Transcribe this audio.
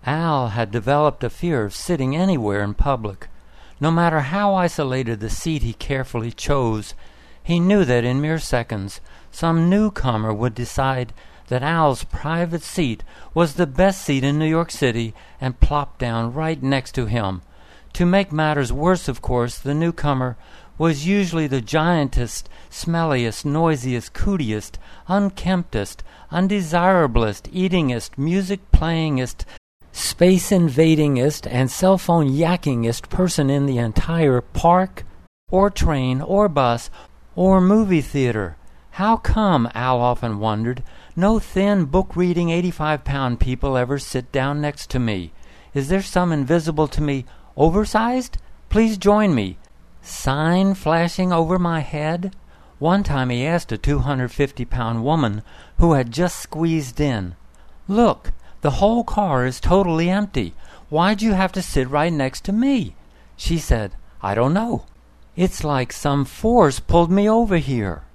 Al had developed a fear of sitting anywhere in public. No matter how isolated the seat he carefully chose, he knew that in mere seconds some newcomer would decide that Al's private seat was the best seat in New York City and plop down right next to him. To make matters worse, of course, the newcomer was usually the giantest, smelliest, noisiest, cootiest, unkemptest, undesirablest, eatingest, music-playingest, space-invadingest, and cell-phone-yackingest person in the entire park, or train, or bus, or movie theater. How come, Al often wondered, no thin, book-reading, 85-pound people ever sit down next to me? Is there some invisible to me oversized? Please join me. Sign flashing over my head? One time he asked a 250-pound woman who had just squeezed in, "Look, the whole car is totally empty. Why'd you have to sit right next to me?" She said, "I don't know. It's like some force pulled me over here."